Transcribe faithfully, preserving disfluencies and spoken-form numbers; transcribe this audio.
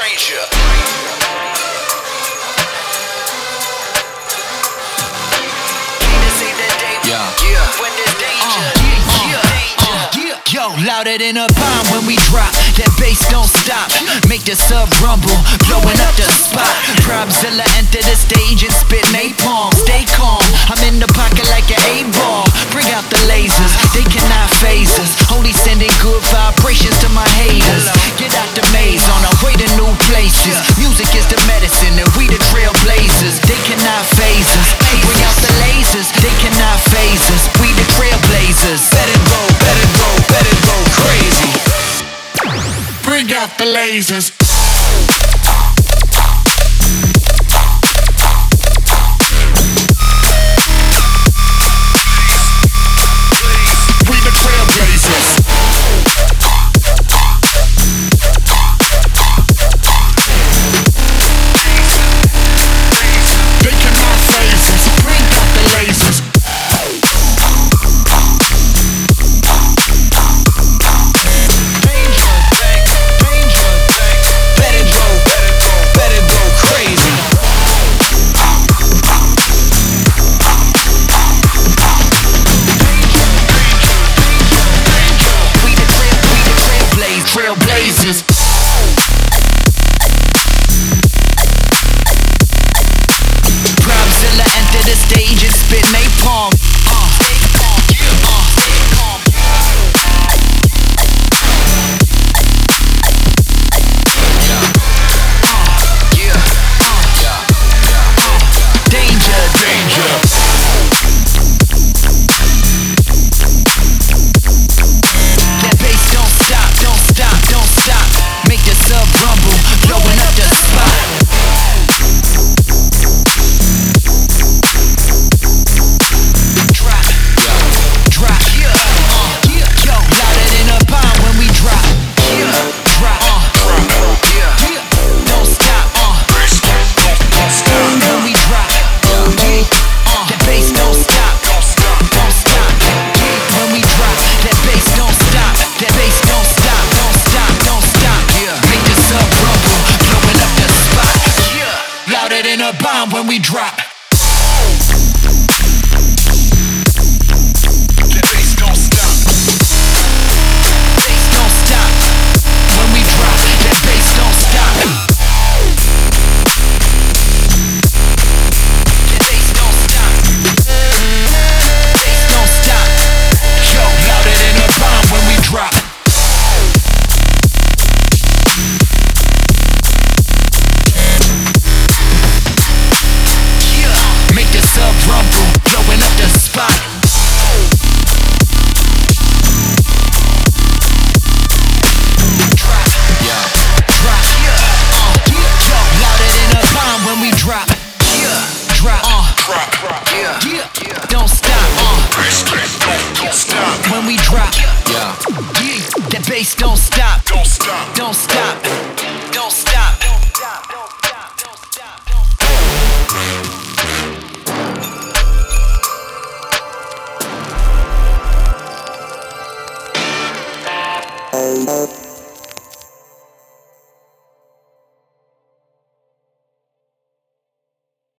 Stranger. Yeah. Yeah. When there's danger. Uh, uh, uh, yeah. Yo, louder than a bomb when we drop. That bass don't stop. Make the sub rumble, blowing up the spot. Probzilla enter the stage and spit napalm. Stay calm, I'm in the pocket like an A-ball. Bring out the lasers, they cannot phase us. Only sending good vibrations to my haters. Get out the maze on our way to new places. Music is the medicine and we the trailblazers. They cannot phase us. Bring out the lasers, they cannot phase us. We the trailblazers. Let it go, let it go, let it go crazy. Bring out the lasers. We the trailblazers. They cannot phase us. Bring out the lasers. Trailblazers. Probzilla enter the stage and spit napalm. Uh, Danger, danger. That bass don't stop, don't stop, don't stop. Make the sub rumble, blowing up the spot. Drop, drop, yeah, uh, yeah. Yo, louder than a bomb when we drop. Yeah, drop, uh, yeah, yeah. Don't stop, uh, when we drop. Yeah, uh, that bass don't stop, don't stop, don't stop. Yeah, when we drop, that bass don't stop, that bass don't stop, don't stop, don't stop. Yeah, make the sub rumble, blowing up the spot. Yeah, louder than a bomb when we drop. That bass don't stop. Bass don't stop. When we drop, that bass don't stop. That bass don't stop. Bass don't stop. Yo, louder than a bomb when we drop. Yeah, make the sub rumble, blowing up the spot. Drop, yeah, drop, yeah, uh, yeah. Yo, louder than a bomb when we drop. Yeah, drop, uh, Drop. Yeah. yeah, don't stop, uh, Don't stop. when we drop. Yeah. Yeah, that bass don't stop, Don't stop. don't stop.